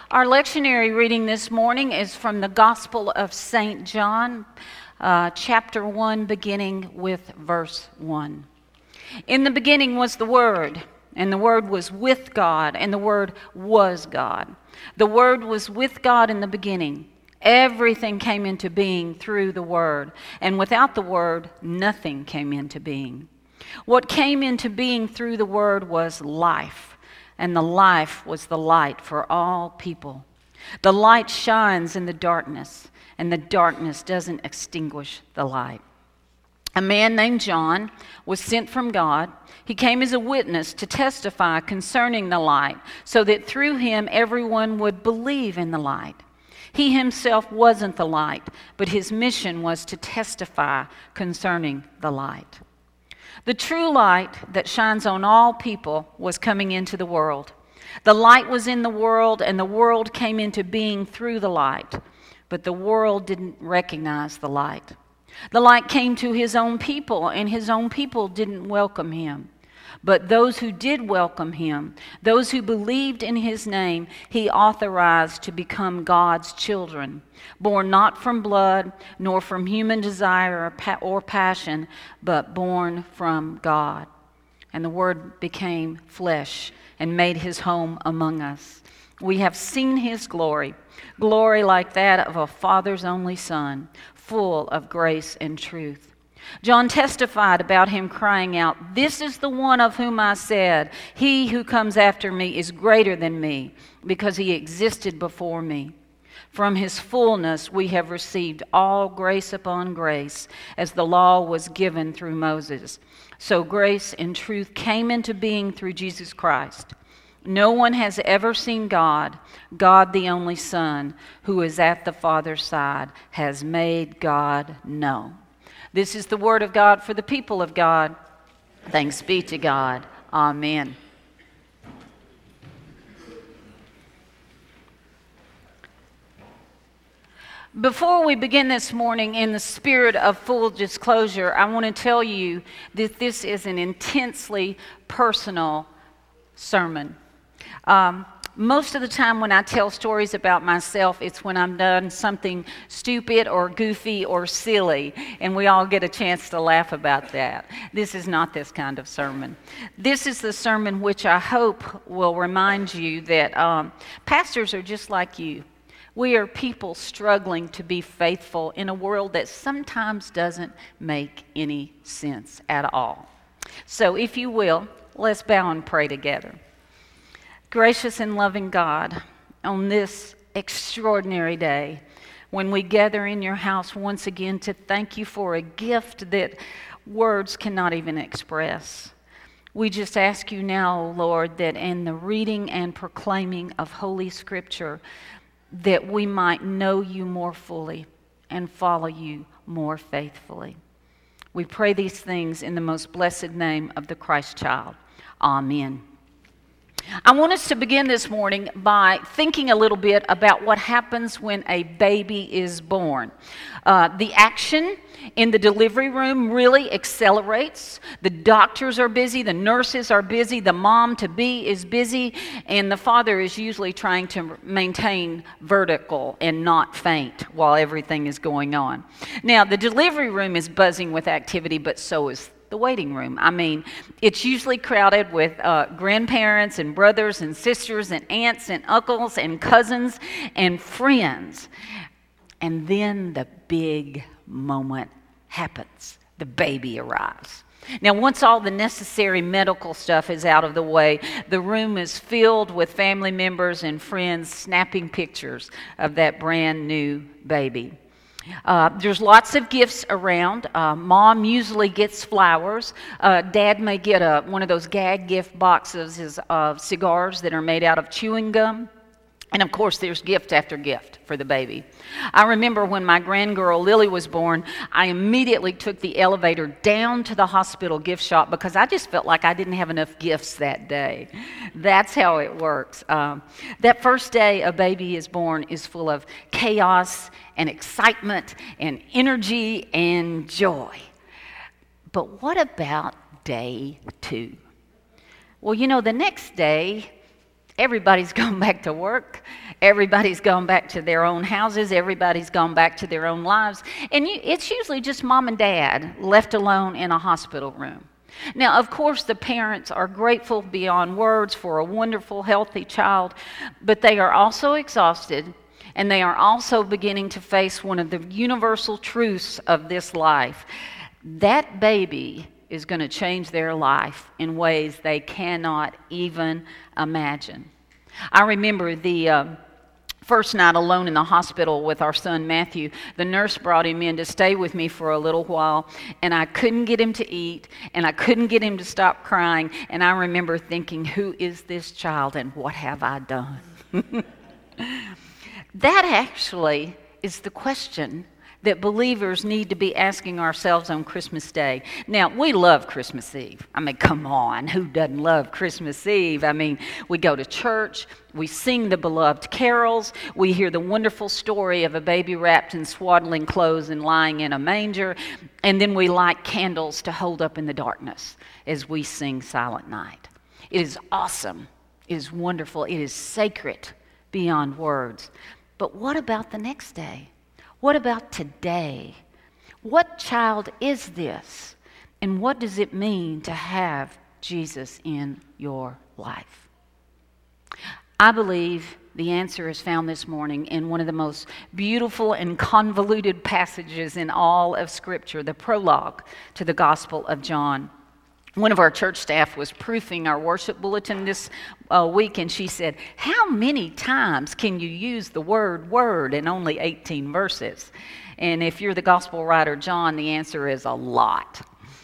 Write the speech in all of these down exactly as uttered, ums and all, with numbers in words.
Our lectionary reading this morning is from the Gospel of Saint John, uh, chapter one, beginning with verse one. In the beginning was the Word, and the Word was with God, and the Word was God. The Word was with God in the beginning. Everything came into being through the Word, and without the Word, nothing came into being. What came into being through the Word was life, and the life was the light for all people. The light shines in the darkness, and the darkness doesn't extinguish the light. A man named John was sent from God. He came as a witness to testify concerning the light, so that through him everyone would believe in the light. He himself wasn't the light, but his mission was to testify concerning the light. The true light that shines on all people was coming into the world. The light was in the world, and the world came into being through the light, but the world didn't recognize the light. The light came to his own people, and his own people didn't welcome him. But those who did welcome him, those who believed in his name, he authorized to become God's children, born not from blood, nor from human desire or, pa- or passion, but born from God. And the Word became flesh and made his home among us. We have seen his glory, glory like that of a Father's only Son, full of grace and truth. John testified about him, crying out, "This is the one of whom I said, 'He who comes after me is greater than me, because he existed before me.' From his fullness we have received all grace upon grace, as the law was given through Moses. So grace and truth came into being through Jesus Christ. No one has ever seen God. God, the only Son, who is at the Father's side, has made God known." This is the word of God for the people of God. Thanks be to God. Amen. Before we begin this morning, in the spirit of full disclosure, I want to tell you that this is an intensely personal sermon. Um, Most of the time when I tell stories about myself, it's when I'm done something stupid or goofy or silly, and we all get a chance to laugh about that. This is not this kind of sermon. This is the sermon which I hope will remind you that um, pastors are just like you. We are people struggling to be faithful in a world that sometimes doesn't make any sense at all. So if you will, let's bow and pray together. Gracious and loving God, on this extraordinary day, when we gather in your house once again to thank you for a gift that words cannot even express, we just ask you now, Lord, that in the reading and proclaiming of Holy Scripture, that we might know you more fully and follow you more faithfully. We pray these things in the most blessed name of the Christ child. Amen. I want us to begin this morning by thinking a little bit about what happens when a baby is born. Uh, the action in the delivery room really accelerates. The doctors are busy, the nurses are busy, the mom-to-be is busy, and the father is usually trying to maintain vertical and not faint while everything is going on. Now, the delivery room is buzzing with activity, but so is the waiting room. I mean, it's usually crowded with uh, grandparents and brothers and sisters and aunts and uncles and cousins and friends. And then the big moment happens. The baby arrives. Now, once all the necessary medical stuff is out of the way, the room is filled with family members and friends snapping pictures of that brand new baby. Uh, there's lots of gifts around. Uh, Mom usually gets flowers. Uh, Dad may get a, one of those gag gift boxes of cigars that are made out of chewing gum. And of course, there's gift after gift for the baby. I remember when my grandgirl Lily was born, I immediately took the elevator down to the hospital gift shop because I just felt like I didn't have enough gifts that day. That's how it works. Um, that first day a baby is born is full of chaos and excitement and energy and joy. But what about day two? Well, you know, the next day, everybody's gone back to work. Everybody's gone back to their own houses. Everybody's gone back to their own lives. And you, it's usually just mom and dad left alone in a hospital room. Now, of course, the parents are grateful beyond words for a wonderful, healthy child, but they are also exhausted, and they are also beginning to face one of the universal truths of this life. That baby is going to change their life in ways they cannot even imagine. I remember the uh, first night alone in the hospital with our son Matthew. The nurse brought him in to stay with me for a little while, and I couldn't get him to eat, and I couldn't get him to stop crying. And I remember thinking, who is this child, and what have I done? That actually is the question that believers need to be asking ourselves on Christmas Day. Now, we love Christmas Eve. I mean, come on, who doesn't love Christmas Eve? I mean, we go to church, we sing the beloved carols, we hear the wonderful story of a baby wrapped in swaddling clothes and lying in a manger, and then we light candles to hold up in the darkness as we sing Silent Night. It is awesome. It is wonderful. It is sacred beyond words. But what about the next day? What about today? What child is this? And what does it mean to have Jesus in your life? I believe the answer is found this morning in one of the most beautiful and convoluted passages in all of Scripture, the prologue to the Gospel of John. One of our church staff was proofing our worship bulletin this uh, week, and she said, how many times can you use the word word in only eighteen verses? And if you're the gospel writer John, the answer is a lot.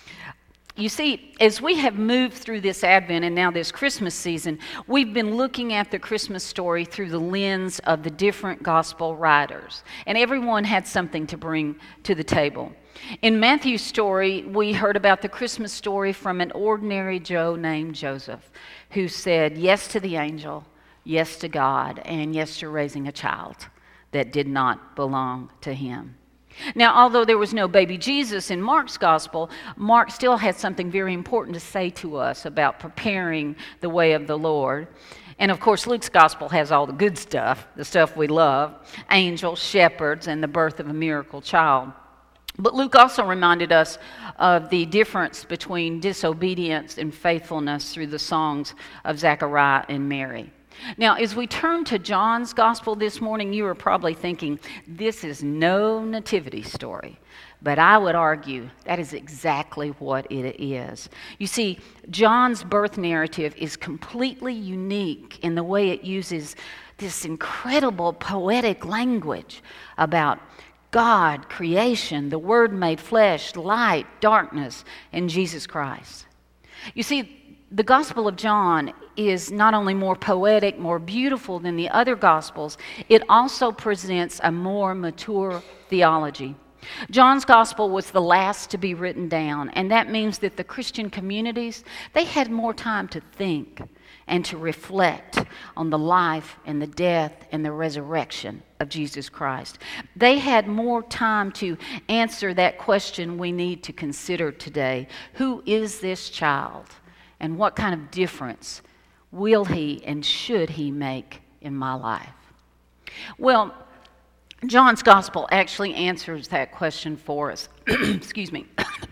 You see, as we have moved through this Advent and now this Christmas season, we've been looking at the Christmas story through the lens of the different gospel writers. And everyone had something to bring to the table. In Matthew's story, we heard about the Christmas story from an ordinary Joe named Joseph, who said yes to the angel, yes to God, and yes to raising a child that did not belong to him. Now, although there was no baby Jesus in Mark's gospel, Mark still had something very important to say to us about preparing the way of the Lord. And of course, Luke's gospel has all the good stuff, the stuff we love, angels, shepherds, and the birth of a miracle child. But Luke also reminded us of the difference between disobedience and faithfulness through the songs of Zechariah and Mary. Now, as we turn to John's gospel this morning, you are probably thinking, this is no nativity story. But I would argue that is exactly what it is. You see, John's birth narrative is completely unique in the way it uses this incredible poetic language about God, creation, the Word made flesh, light, darkness, and Jesus Christ. You see, the Gospel of John is not only more poetic, more beautiful than the other Gospels, it also presents a more mature theology. John's Gospel was the last to be written down, and that means that the Christian communities, they had more time to think and to reflect on the life and the death and the resurrection of Jesus Christ. They had more time to answer that question we need to consider today. Who is this child? And what kind of difference will he and should he make in my life? Well, John's Gospel actually answers that question for us. Excuse me.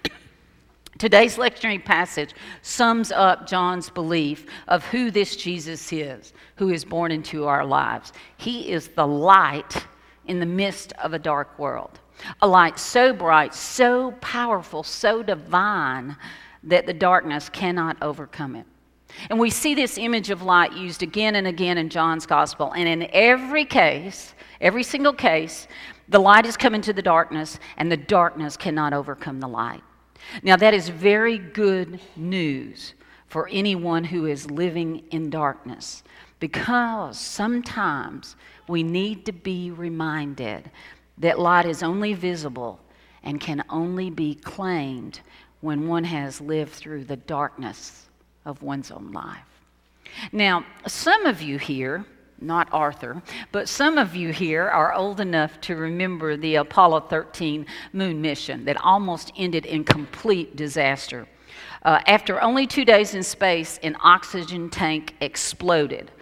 Today's lectionary passage sums up John's belief of who this Jesus is, who is born into our lives. He is the light in the midst of a dark world. A light so bright, so powerful, so divine that the darkness cannot overcome it. And we see this image of light used again and again in John's Gospel. And in every case, every single case, the light is coming to the darkness, and the darkness cannot overcome the light. Now, that is very good news for anyone who is living in darkness, because sometimes we need to be reminded that light is only visible and can only be claimed when one has lived through the darkness of one's own life. Now, some of you here, not Arthur, but some of you here are old enough to remember the Apollo thirteen moon mission that almost ended in complete disaster. Uh, after only two days in space, an oxygen tank exploded.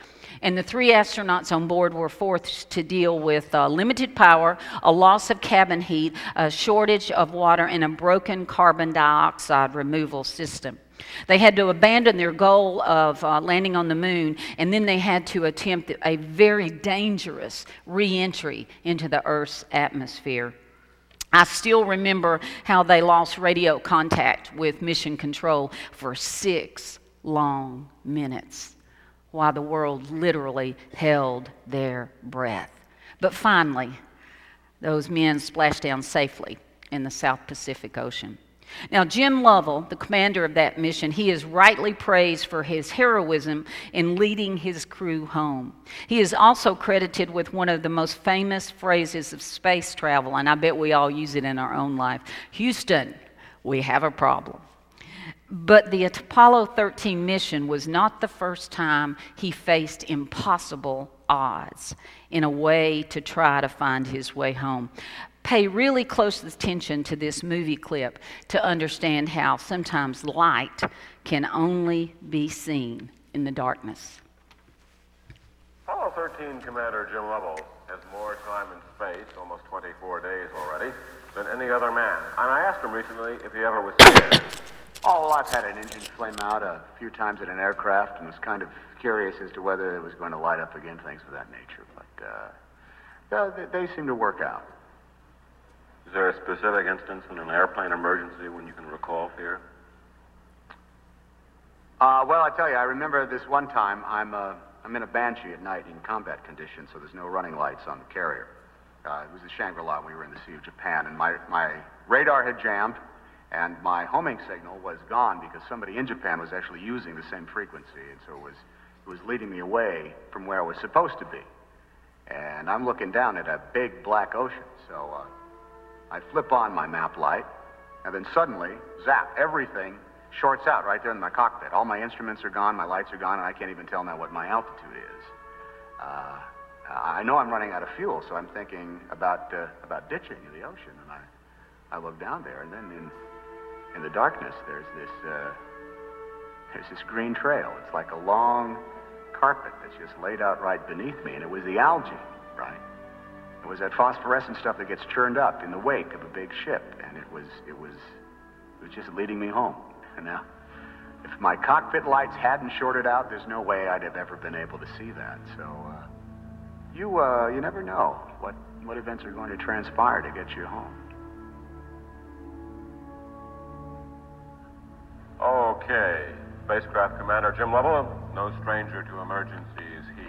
And the three astronauts on board were forced to deal with uh, limited power, a loss of cabin heat, a shortage of water, and a broken carbon dioxide removal system. They had to abandon their goal of uh, landing on the moon, and then they had to attempt a very dangerous re-entry into the Earth's atmosphere. I still remember how they lost radio contact with Mission Control for six long minutes, while the world literally held their breath. But finally, those men splashed down safely in the South Pacific Ocean. Now, Jim Lovell, the commander of that mission, he is rightly praised for his heroism in leading his crew home. He is also credited with one of the most famous phrases of space travel, and I bet we all use it in our own life. Houston, we have a problem. But the Apollo thirteen mission was not the first time he faced impossible odds in a way to try to find his way home. Pay really close attention to this movie clip to understand how sometimes light can only be seen in the darkness. Apollo thirteen Commander Jim Lovell has more time in space, almost twenty-four days already, than any other man. And I asked him recently if he ever was scared. Oh, well, I've had an engine flame out a few times in an aircraft and was kind of curious as to whether it was going to light up again, things of that nature. But uh, uh, they, they seem to work out. Is there a specific instance in an airplane emergency when you can recall fear? Uh, well, I tell you, I remember this one time, I'm, uh, I'm in a Banshee at night in combat conditions, so there's no running lights on the carrier. Uh, it was the Shangri-La, we were in the Sea of Japan, and my, my radar had jammed, and my homing signal was gone because somebody in Japan was actually using the same frequency, and so it was, it was leading me away from where I was supposed to be. And I'm looking down at a big black ocean, so uh, I flip on my map light, and then suddenly, zap, everything shorts out right there in my cockpit. All my instruments are gone, my lights are gone, and I can't even tell now what my altitude is. Uh, I know I'm running out of fuel, so I'm thinking about uh, about ditching the ocean, and I, I look down there, and then in in the darkness, there's this uh, there's this green trail. It's like a long carpet that's just laid out right beneath me, and it was the algae, right? It was that phosphorescent stuff that gets churned up in the wake of a big ship, and it was it was it was just leading me home. And now, if my cockpit lights hadn't shorted out, there's no way I'd have ever been able to see that. So uh, you uh, you never know what what events are going to transpire to get you home. Okay. Spacecraft Commander Jim Lovell, no stranger to emergency is he.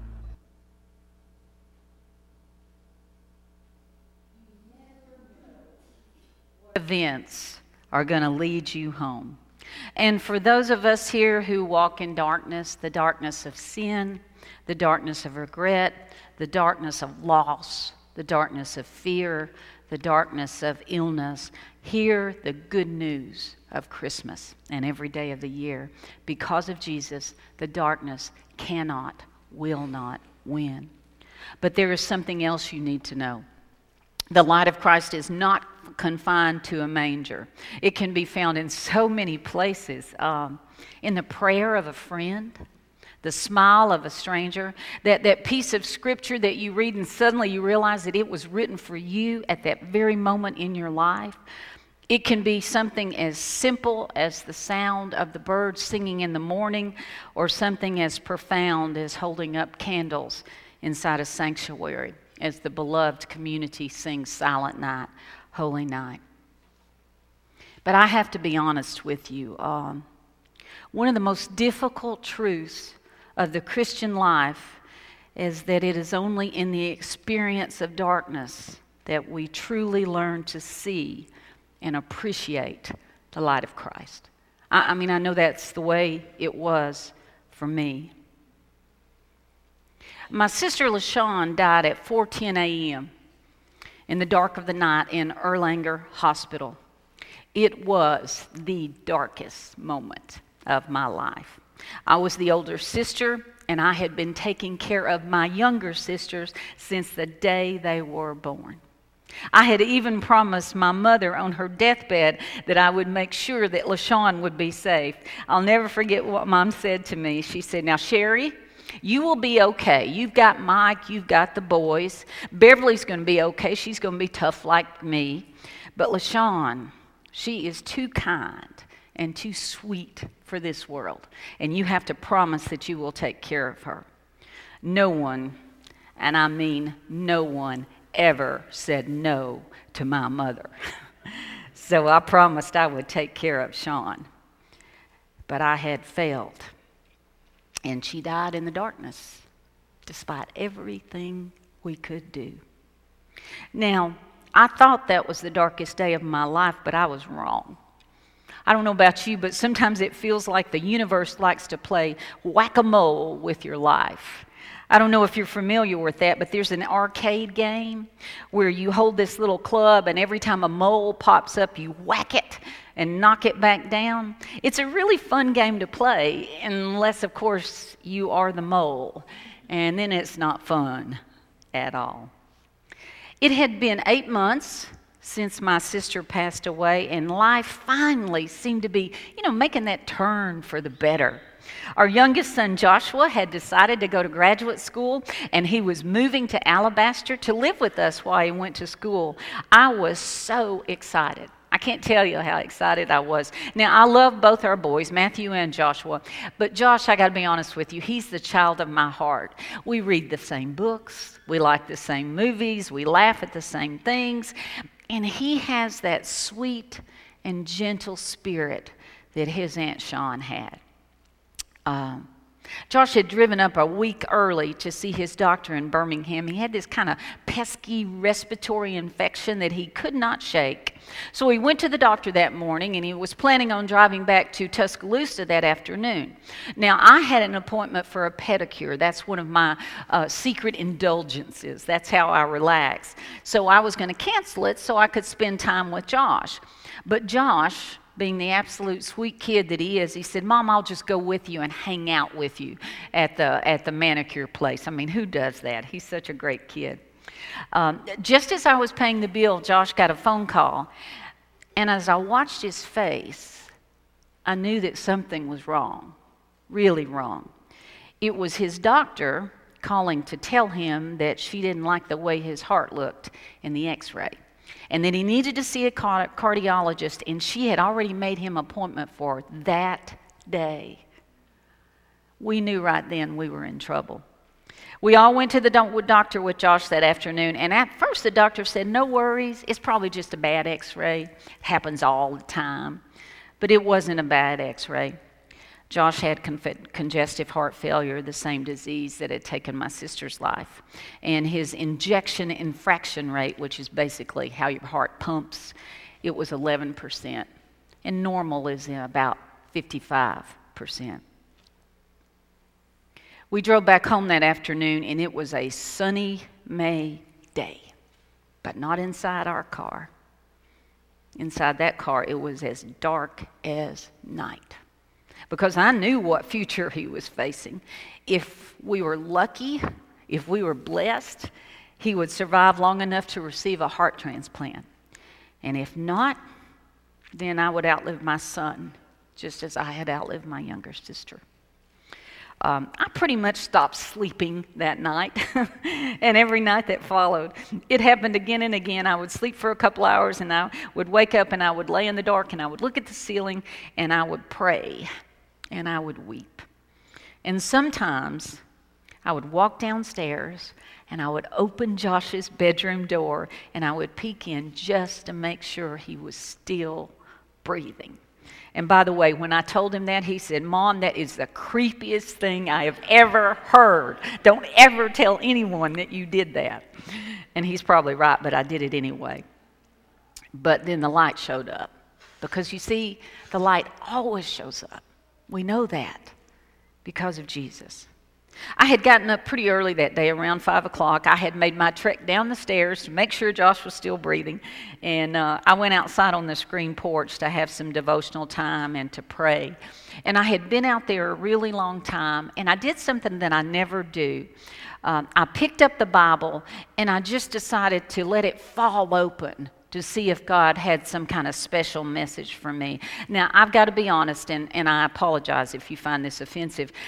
Events are going to lead you home. And for those of us here who walk in darkness, the darkness of sin, the darkness of regret, the darkness of loss, the darkness of fear, the darkness of illness, hear the good news of Christmas and every day of the year. Because of Jesus, the darkness cannot, will not win. But there is something else you need to know. The light of Christ is not confined to a manger. It can be found in so many places. Um, in the prayer of a friend, the smile of a stranger, that, that piece of scripture that you read and suddenly you realize that it was written for you at that very moment in your life. It can be something as simple as the sound of the birds singing in the morning, or something as profound as holding up candles inside a sanctuary as the beloved community sings Silent Night, Holy Night. But I have to be honest with you. Um, one of the most difficult truths of the Christian life is that it is only in the experience of darkness that we truly learn to see and appreciate the light of Christ. I, I mean, I know that's the way it was for me. My sister LaShawn died at four ten a.m. in the dark of the night in Erlanger Hospital. It was the darkest moment of my life. I was the older sister, and I had been taking care of my younger sisters since the day they were born. I had even promised my mother on her deathbed that I would make sure that LaShawn would be safe. I'll never forget what Mom said to me. She said, "Now, Sherry, You will be okay. You've got Mike, you've got the boys. Beverly's going to be okay. She's going to be tough like me. But LaShawn, she is too kind and too sweet for this world. And you have to promise that you will take care of her. No one, and I mean no one, ever said no to my mother. So I promised I would take care of Sean. But I had failed. And she died in the darkness, despite everything we could do. Now, I thought that was the darkest day of my life, but I was wrong. I don't know about you, but sometimes it feels like the universe likes to play whack-a-mole with your life. I don't know if you're familiar with that, but there's an arcade game where you hold this little club, and every time a mole pops up, you whack it and knock it back down. It's a really fun game to play, unless, of course, you are the mole, and then it's not fun at all. It had been eight months since my sister passed away, and life finally seemed to be, you know, making that turn for the better. Our youngest son, Joshua, had decided to go to graduate school, and he was moving to Alabaster to live with us while he went to school. I was so excited. I can't tell you how excited I was. Now, I love both our boys, Matthew and Joshua, but Josh, I got to be honest with you, he's the child of my heart. We read the same books, we like the same movies, we laugh at the same things, and he has that sweet and gentle spirit that his Aunt Shawn had. Um, Josh had driven up a week early to see his doctor in Birmingham. He had this kind of pesky respiratory infection that he could not shake. So he went to the doctor that morning, and he was planning on driving back to Tuscaloosa that afternoon. Now, I had an appointment for a pedicure. That's one of my uh, secret indulgences. That's how I relax. So I was going to cancel it so I could spend time with Josh. But Josh, being the absolute sweet kid that he is, he said, "Mom, I'll just go with you and hang out with you at the at the manicure place." I mean, who does that? He's such a great kid. Um, just as I was paying the bill, Josh got a phone call. And as I watched his face, I knew that something was wrong, really wrong. It was his doctor calling to tell him that she didn't like the way his heart looked in the x-ray, and that he needed to see a cardiologist, and she had already made him an appointment for that day. We knew right then we were in trouble. We all went to the doctor with Josh that afternoon, and at first the doctor said, "No worries, it's probably just a bad x-ray. It happens all the time." But it wasn't a bad x-ray. Josh had conf- congestive heart failure, the same disease that had taken my sister's life. And his injection infraction rate, which is basically how your heart pumps, it was eleven percent. And normal is about fifty-five percent. We drove back home that afternoon, and it was a sunny May day, but not inside our car. Inside that car, it was as dark as night, because I knew what future he was facing. If we were lucky, if we were blessed, he would survive long enough to receive a heart transplant. And if not, then I would outlive my son, just as I had outlived my younger sister. Um, I pretty much stopped sleeping that night and every night that followed. It happened again and again. I would sleep for a couple hours, and I would wake up, and I would lay in the dark, and I would look at the ceiling, and I would pray, and I would weep. And sometimes I would walk downstairs, and I would open Josh's bedroom door, and I would peek in just to make sure he was still breathing. And by the way, when I told him that, he said, "Mom, that is the creepiest thing I have ever heard. Don't ever tell anyone that you did that." And he's probably right, but I did it anyway. But then the light showed up. Because you see, the light always shows up. We know that because of Jesus. I had gotten up pretty early that day, around five o'clock. I had made my trek down the stairs to make sure Josh was still breathing. And uh, I went outside on the screen porch to have some devotional time and to pray. And I had been out there a really long time, and I did something that I never do. Um, I picked up the Bible, and I just decided to let it fall open to see if God had some kind of special message for me. Now, I've got to be honest, and, and I apologize if you find this offensive.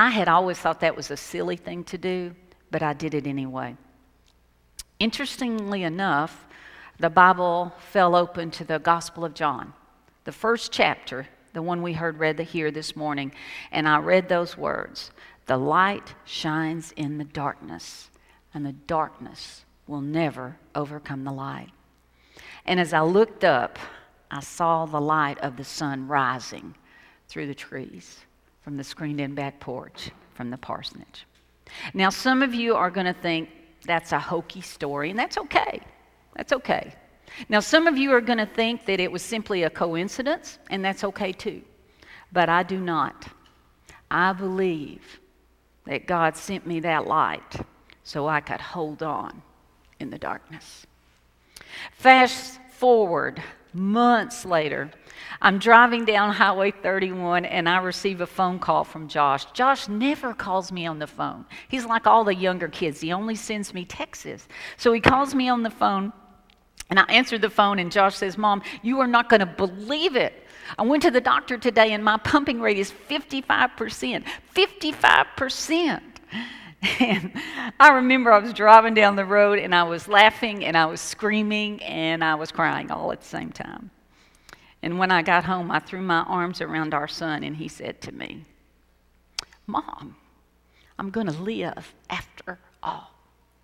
I had always thought that was a silly thing to do, but I did it anyway. Interestingly enough, the Bible fell open to the Gospel of John, the first chapter, the one we heard read here this morning, and I read those words, "The light shines in the darkness, and the darkness will never overcome the light." And as I looked up, I saw the light of the sun rising through the trees from the screened-in back porch from the parsonage. Now, some of you are going to think that's a hokey story, and that's okay. That's okay. Now, some of you are going to think that it was simply a coincidence, and that's okay too. But I do not. I believe that God sent me that light so I could hold on in the darkness. Fast forward months later, I'm driving down Highway thirty-one and I receive a phone call from Josh. Josh never calls me on the phone. He's like all the younger kids. He only sends me texts. So he calls me on the phone and I answered the phone and Josh says, "Mom, you are not going to believe it. I went to the doctor today and my pumping rate is fifty-five percent. fifty-five percent. And I remember I was driving down the road and I was laughing and I was screaming and I was crying all at the same time. And when I got home, I threw my arms around our son and he said to me, "Mom, I'm going to live after all."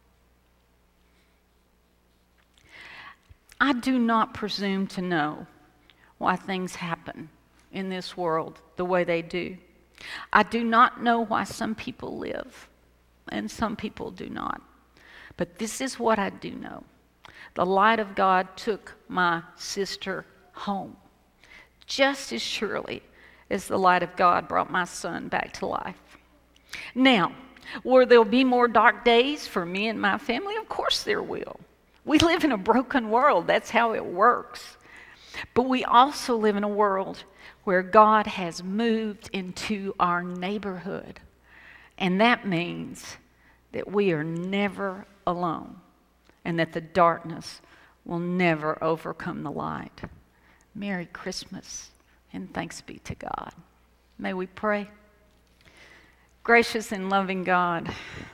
I do not presume to know why things happen in this world the way they do. I do not know why some people live and some people do not. But this is what I do know. The light of God took my sister home, just as surely as the light of God brought my son back to life. Now, will there be more dark days for me and my family? Of course there will. We live in a broken world. That's how it works. But we also live in a world where God has moved into our neighborhood. And that means that we are never alone and that the darkness will never overcome the light. Merry Christmas and thanks be to God. May we pray. Gracious and loving God,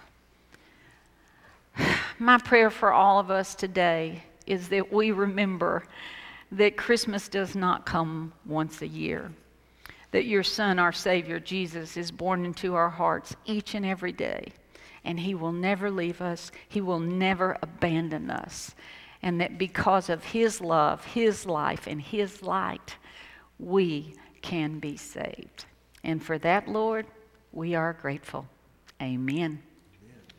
my prayer for all of us today is that we remember that Christmas does not come once a year, that your Son, our Savior, Jesus, is born into our hearts each and every day, and he will never leave us, he will never abandon us, and that because of his love, his life, and his light, we can be saved. And for that, Lord, we are grateful. Amen.